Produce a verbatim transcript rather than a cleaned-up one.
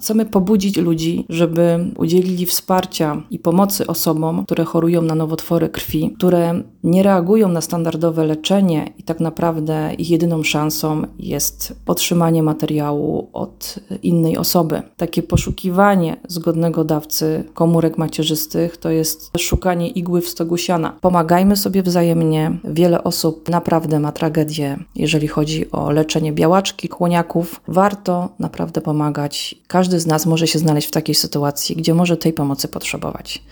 Chcemy pobudzić ludzi, żeby udzielili wsparcia i pomocy osobom, które chorują na nowotwory krwi, które nie reagują na standardowe leczenie i tak naprawdę ich jedyną szansą jest otrzymanie materiału od innej osoby. Takie poszukiwanie zgodnego dawcy komórek macierzystych to jest szukanie igły w stogu siana. Pomagajmy sobie wzajemnie. Wiele osób naprawdę ma tragedię, jeżeli chodzi o leczenie białaczki, kłoniaków. Warto naprawdę pomagać. Każdy z nas może się znaleźć w takiej sytuacji, gdzie może tej pomocy potrzebować.